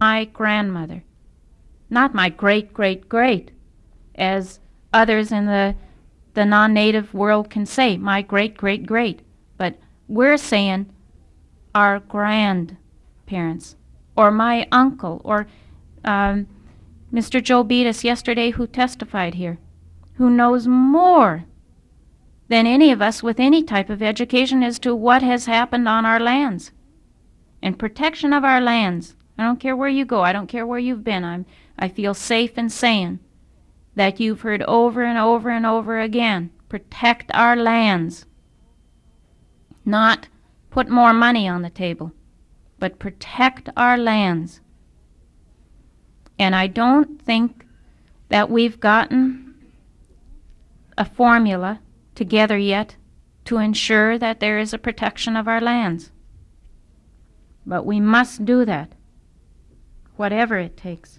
my grandmother, not my great-great-great, as others in the non-native world can say, my great-great-great. But we're saying our grandparents, or my uncle, or Mr. Joe Beatus yesterday who testified here, who knows more than any of us with any type of education as to what has happened on our lands and protection of our lands. I don't care where you go. I don't care where you've been. I feel safe in saying that you've heard over and over and over again, protect our lands. Not put more money on the table, but protect our lands. And I don't think that we've gotten a formula together yet to ensure that there is a protection of our lands. But we must do that, whatever it takes.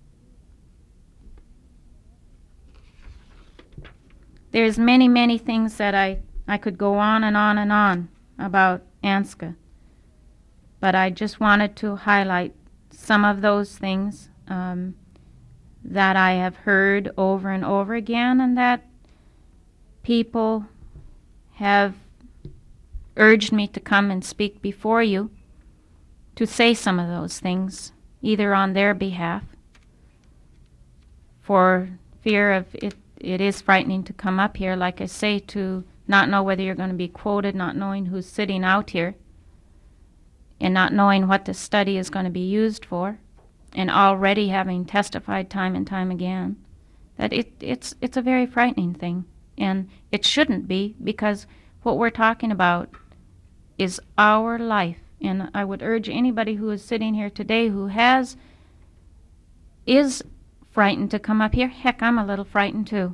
There's many, many things that I could go on and on and on about Anska. But I just wanted to highlight some of those things that I have heard over and over again, and that people have urged me to come and speak before you to say some of those things, either on their behalf, for fear of it. It is frightening to come up here, like I say, to not know whether you're going to be quoted, not knowing who's sitting out here, and not knowing what the study is going to be used for, and already having testified time and time again, that it's a very frightening thing. And it shouldn't be, because what we're talking about is our life. And I would urge anybody who is sitting here today who is frightened to come up here. Heck, I'm a little frightened too.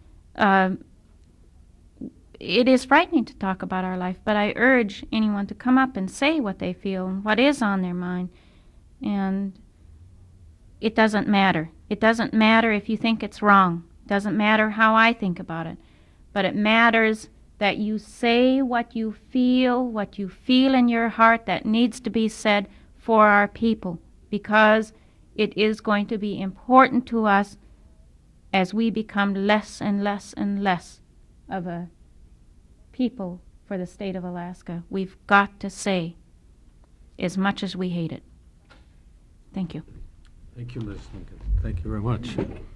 It is frightening to talk about our life, but I urge anyone to come up and say what they feel and what is on their mind. And it doesn't matter. It doesn't matter if you think it's wrong. It doesn't matter how I think about it. But it matters that you say what you feel in your heart that needs to be said for our people, because it is going to be important to us as we become less and less and less of a people for the state of Alaska. We've got to say as much as we hate it. Thank you. Thank you, Ms. Lincoln. Thank you very much.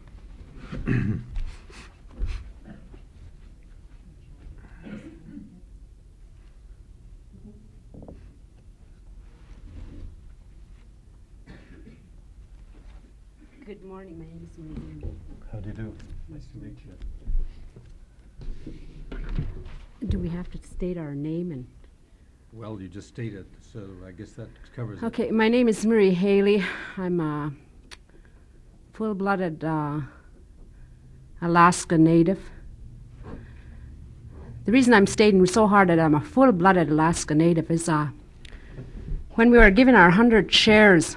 Good morning, my name is Susan. How do you do? Nice to meet you. Do we have to state our name? And Well, you just stated, so I guess that covers it. okay, my name is Marie Haley. I'm a full-blooded Alaska Native. The reason I'm stating so hard that I'm a full-blooded Alaska Native is when we were given our 100 shares,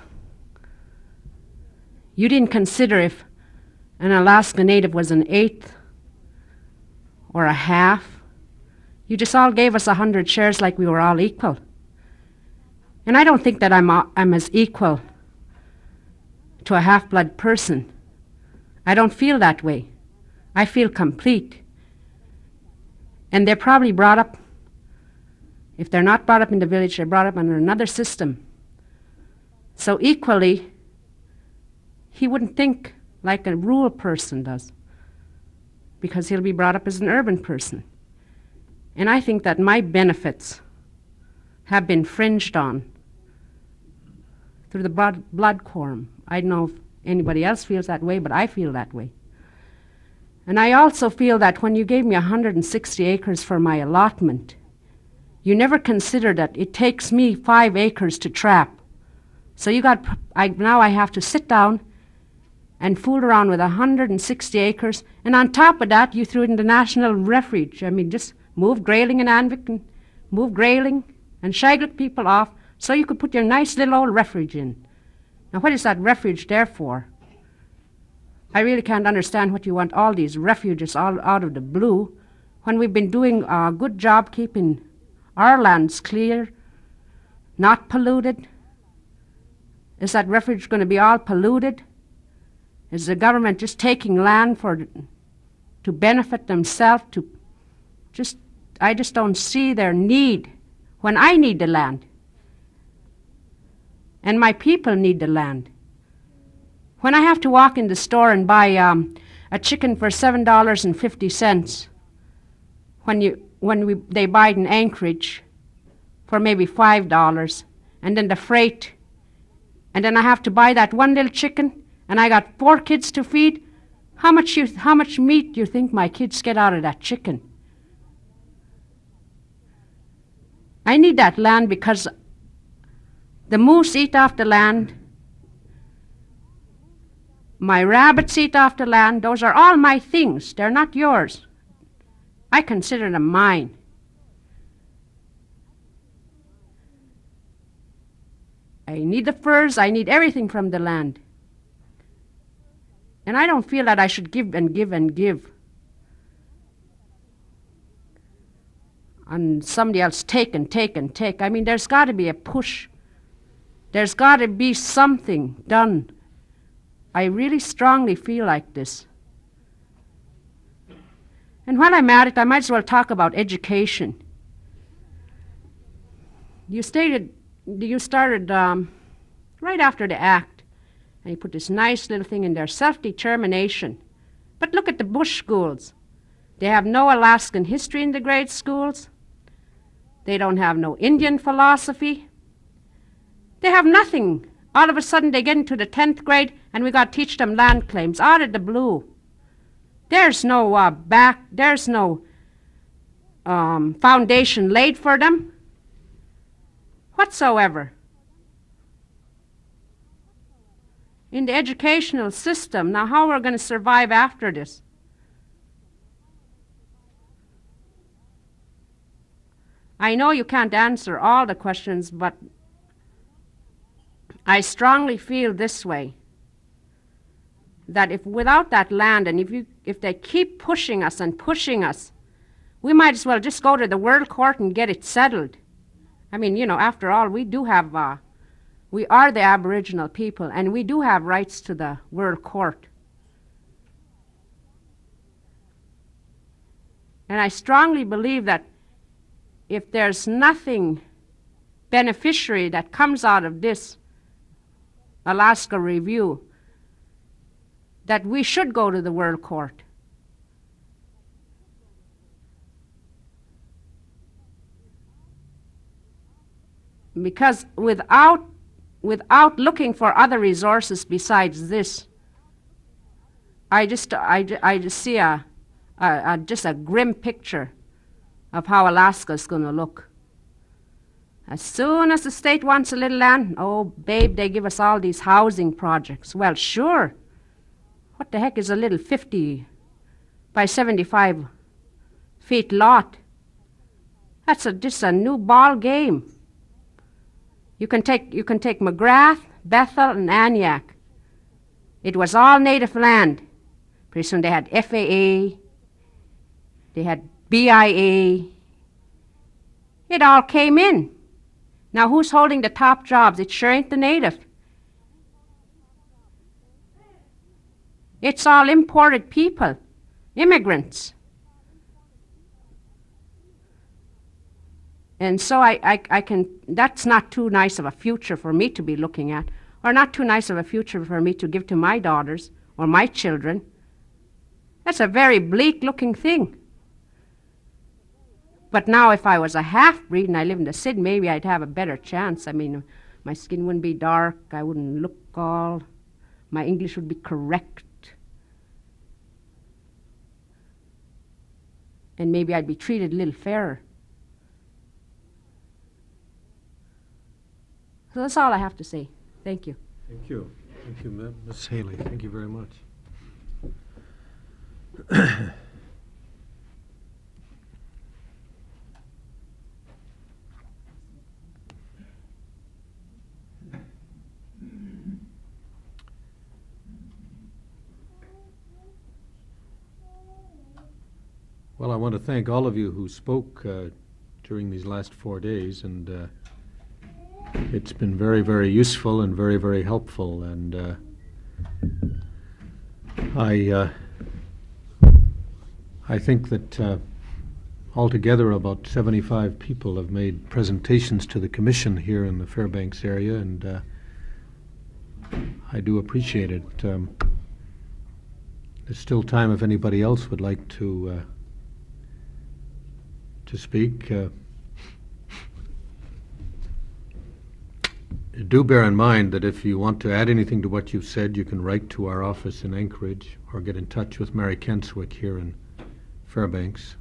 you didn't consider if an Alaska Native was an eighth or a half. You just all gave us 100 shares like we were all equal. And I don't think that I'm as equal to a half-blood person. I don't feel that way. I feel complete. And they're probably brought up, if they're not brought up in the village, they're brought up under another system. So equally, he wouldn't think like a rural person does, because he'll be brought up as an urban person. And I think that my benefits have been fringed on through the blood quorum. I don't know if anybody else feels that way, but I feel that way. And I also feel that when you gave me 160 acres for my allotment, you never considered that it takes me 5 acres to trap. So now I have to sit down and fool around with 160 acres, and on top of that, you threw in the National Refuge. I mean, just move Grayling and Anvik, and move Grayling and Shaglip people off so you could put your nice little old refuge in. Now, what is that refuge there for? I really can't understand what you want all these refuges all out of the blue when we've been doing a good job keeping our lands clear, not polluted, Is that refuge going to be all polluted? Is the government just taking land to benefit themselves? I just don't see their need when I need the land. And my people need the land. When I have to walk in the store and buy a chicken for $7.50, they buy it in Anchorage for maybe $5, and then the freight, and then I have to buy that one little chicken, and I got 4 kids to feed. How much meat do you think my kids get out of that chicken? I need that land because the moose eat off the land. My rabbits eat off the land. Those are all my things. They're not yours. I consider them mine. I need the furs. I need everything from the land. And I don't feel that I should give and give and give. And somebody else take and take and take. I mean, there's got to be a push. There's got to be something done. I really strongly feel like this. And while I'm at it, I might as well talk about education. You started right after the Act, and you put this nice little thing in there, self-determination. But look at the Bush schools. They have no Alaskan history in the grade schools. They don't have no Indian philosophy. They have nothing. All of a sudden they get into the 10th grade and we got to teach them land claims out of the blue. There's no foundation laid for them whatsoever. In the educational system, now how are we going to survive after this? I know you can't answer all the questions, but I strongly feel this way, that if without that land and if they keep pushing us and pushing us, we might as well just go to the World Court and get it settled. I mean, after all, we are the Aboriginal people, and we do have rights to the World Court. And I strongly believe that if there's nothing beneficiary that comes out of this Alaska review, that we should go to the World Court. Because without looking for other resources besides this, I just see just a grim picture of how Alaska is going to look. As soon as the state wants a little land, oh, babe, they give us all these housing projects. Well, sure. What the heck is a little 50 by 75 feet lot? That's just a new ball game. You can take McGrath, Bethel, and Aniak. It was all native land. Pretty soon they had FAA, they had BIA. It all came in. Now who's holding the top jobs? It sure ain't the native. It's all imported people, immigrants. And so that's not too nice of a future for me to be looking at, or not too nice of a future for me to give to my daughters or my children. That's a very bleak-looking thing. But now if I was a half-breed and I lived in the city, maybe I'd have a better chance. I mean, my skin wouldn't be dark, I wouldn't look all, my English would be correct. And maybe I'd be treated a little fairer. So that's all I have to say. Thank you. Thank you. Thank you, Ms. Haley. Thank you very much. Well, I want to thank all of you who spoke during these last 4 days, and It's been very, very useful and very, very helpful, and I think that altogether about 75 people have made presentations to the Commission here in the Fairbanks area, and I do appreciate it. There's still time if anybody else would like to speak. Do bear in mind that if you want to add anything to what you've said, you can write to our office in Anchorage or get in touch with Mary Kenswick here in Fairbanks.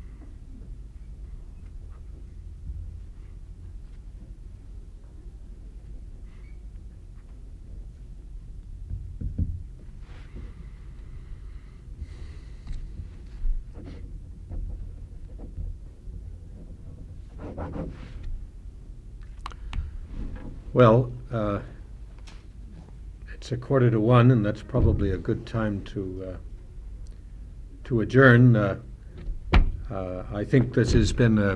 Well, it's 1:45, and that's probably a good time to adjourn. I think this has been a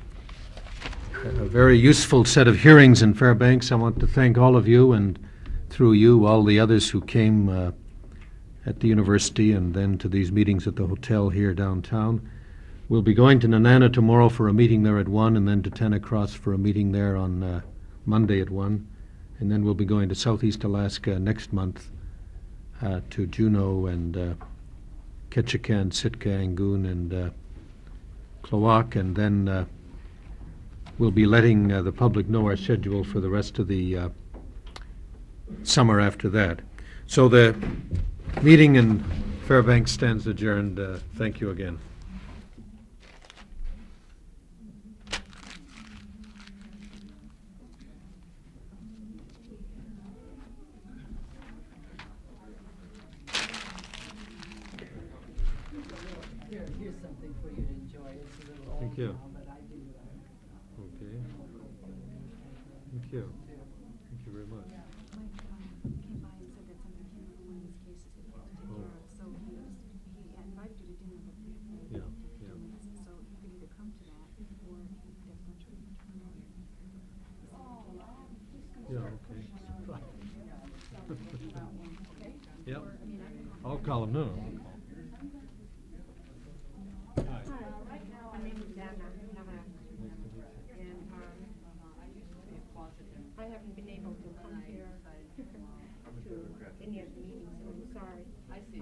very useful set of hearings in Fairbanks. I want to thank all of you, and through you, all the others who came at the university and then to these meetings at the hotel here downtown. We'll be going to Nenana tomorrow for a meeting there at 1, and then to Tennecross for a meeting there on Monday at 1, and then we'll be going to Southeast Alaska next month to Juneau and Ketchikan, Sitka, Angoon, and Klawock, and then we'll be letting the public know our schedule for the rest of the summer after that. So the meeting in Fairbanks stands adjourned. Thank you again. Here's something for you to enjoy. It's a little old Thank you. now, but I do. Okay. Thank you. Thank you very much. Mike came by and said that something came up in one of his cases that he had to take Oh. care of, so he had invited you to dinner, but we had Yeah, 15 yeah. minutes, so you could either come to that or he definitely return on. Yeah, okay. Yep. I'll call him. No, no. Hi. My name is Dana, and I haven't been able to come here to any of the meetings, so I'm sorry. I see.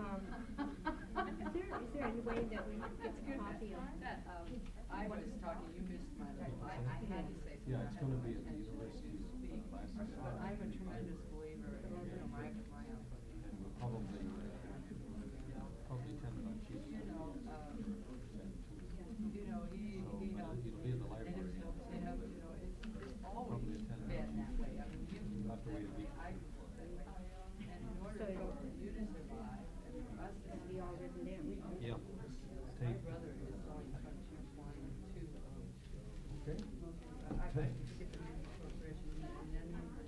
Is there any way that we could get a copy of? I was talking, you missed my little, I had to say something. Yeah, it's going to be at the And university. to speak, but I'm a tremendous believer in, my And we'll probably tend to keep he, So helped. it'll be in the library. And it's always Probably attend been that way. I mean, You'll have to wait a week. and in order for you to survive, and for us to Be all written down. Yeah. my Take. brother is going country 1 and 2 of Okay. I Thanks. get the corporation and then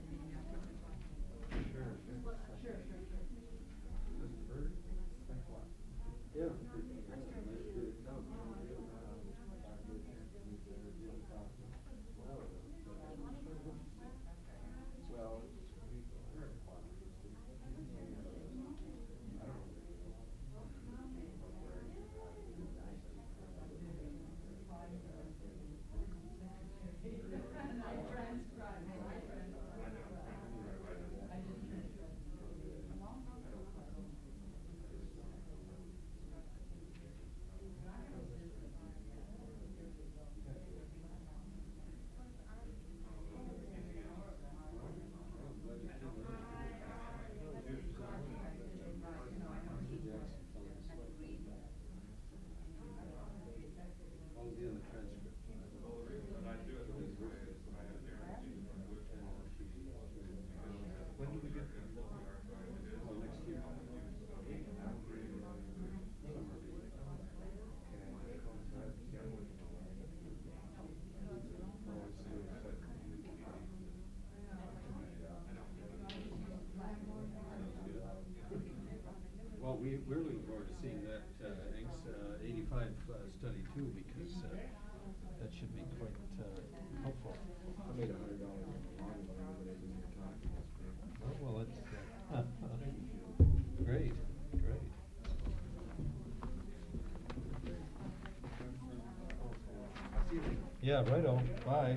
Well, we're looking forward to seeing that ANCS 85 study too, because that should be quite helpful. I made $100 on the lawn. Yeah, righto, bye.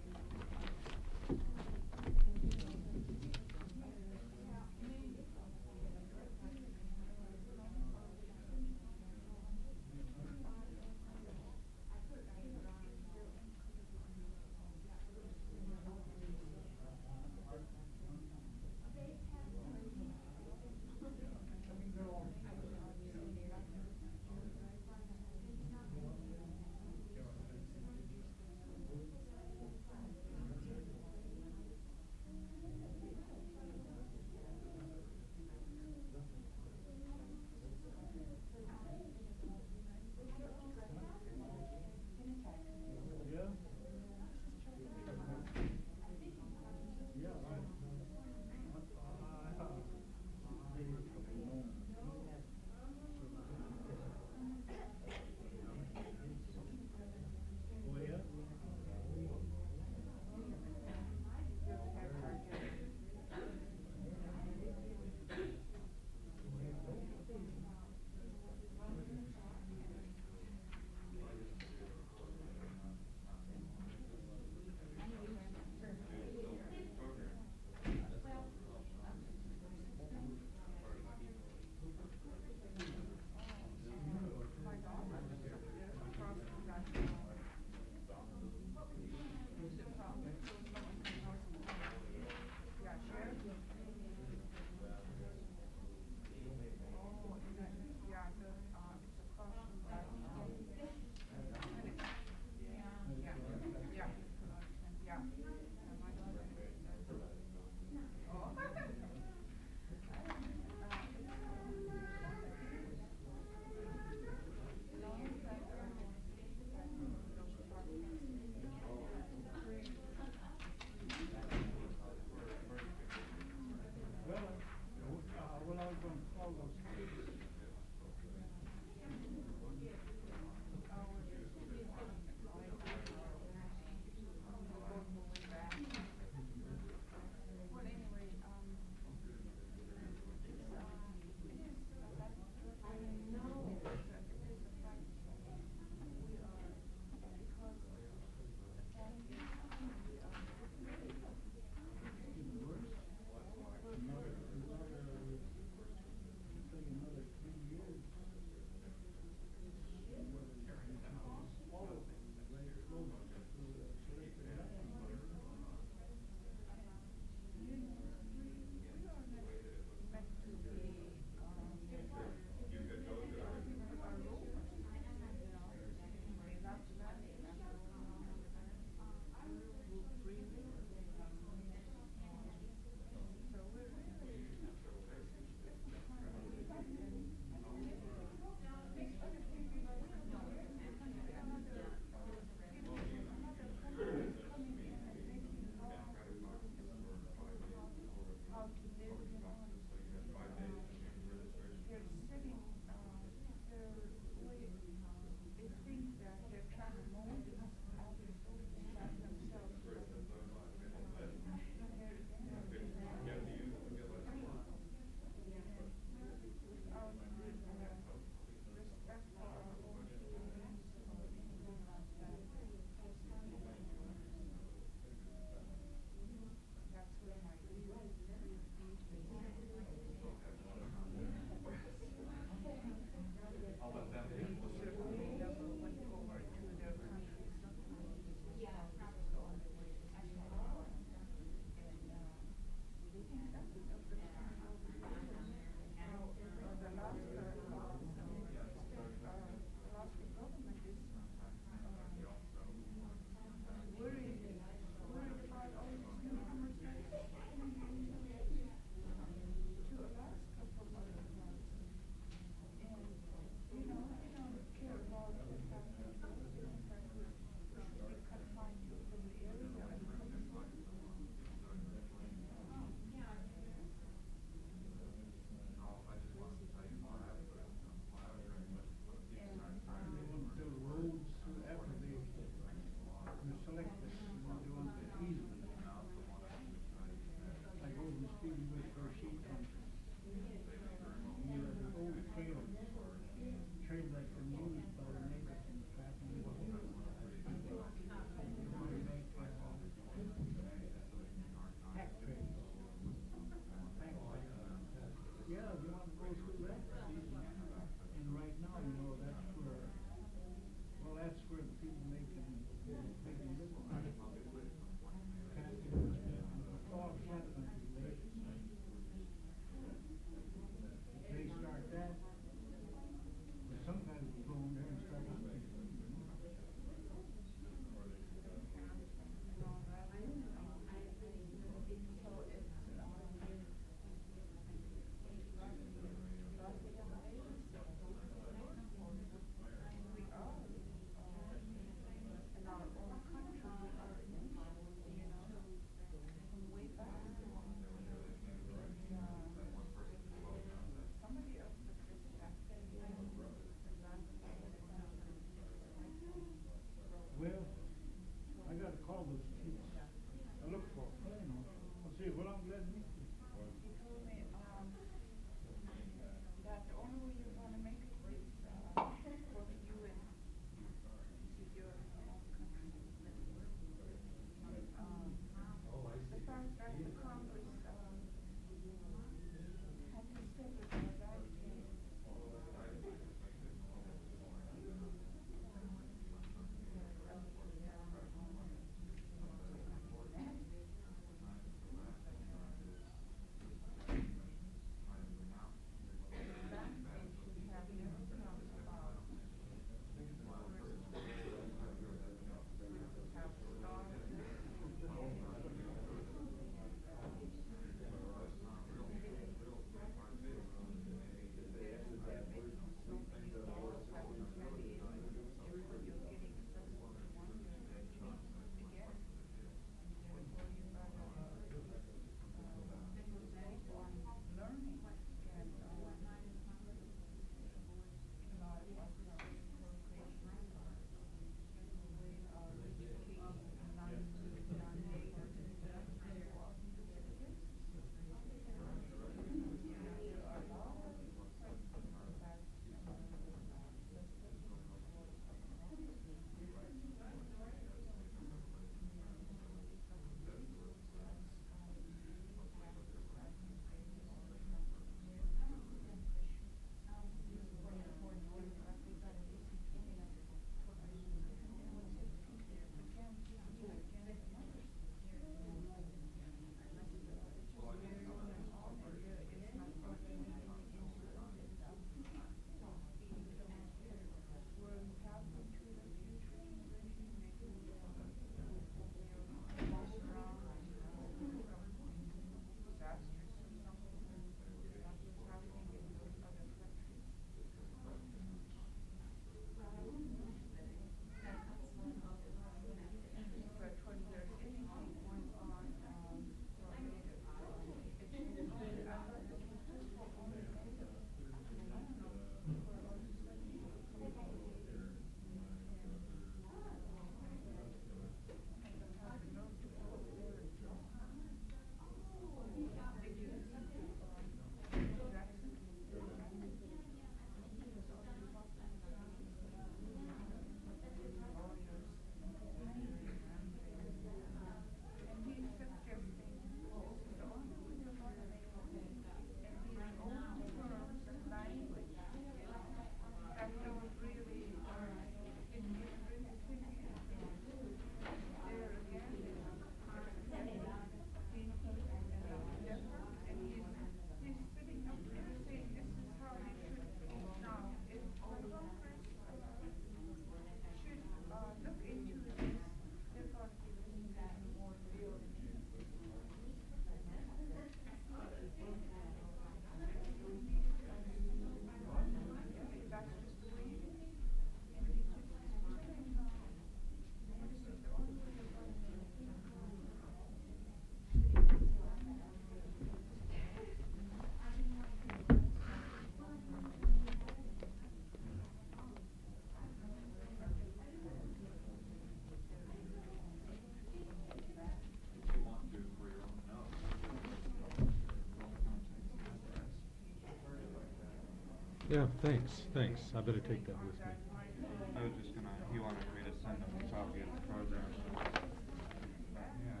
Yeah, thanks. I better take that with me. I was just gonna, he wanted me to send him a copy of the program. Yeah.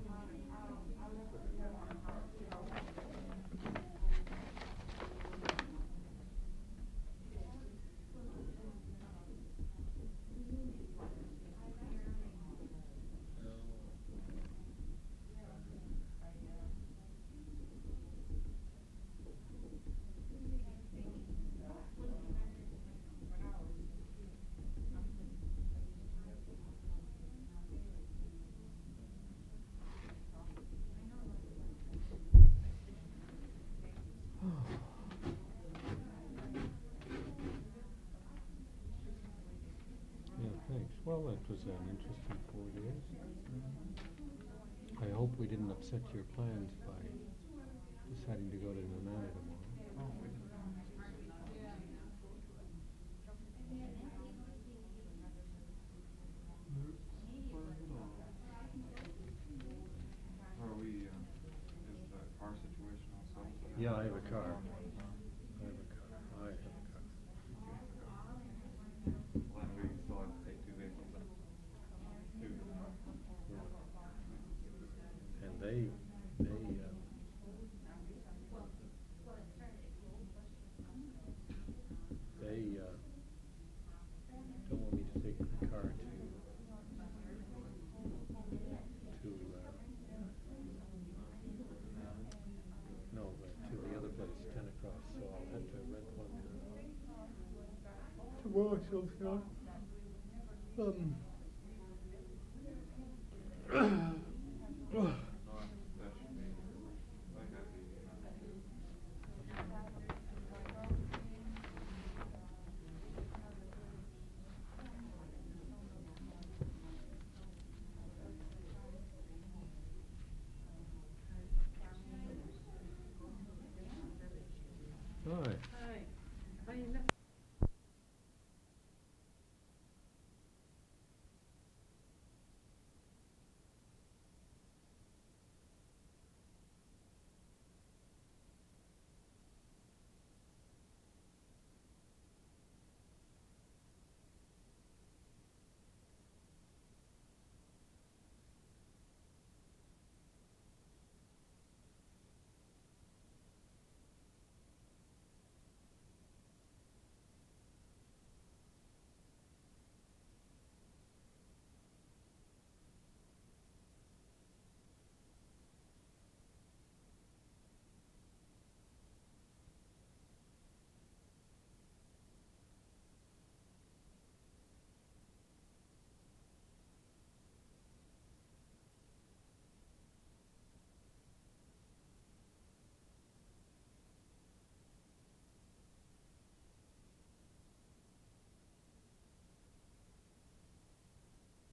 Yeah, thanks. Well, that was an interesting 4 days. I hope we didn't upset your plans by deciding to go to Nenana tomorrow. Are we, is the car situation all settled? Yeah, I have a car. Long one, huh? I have a car. Well, then we still have to take 2 vehicles then. Two. And they don't want me to take the car to to the other place, 10 across, so I'll have to rent one to Marshalltown.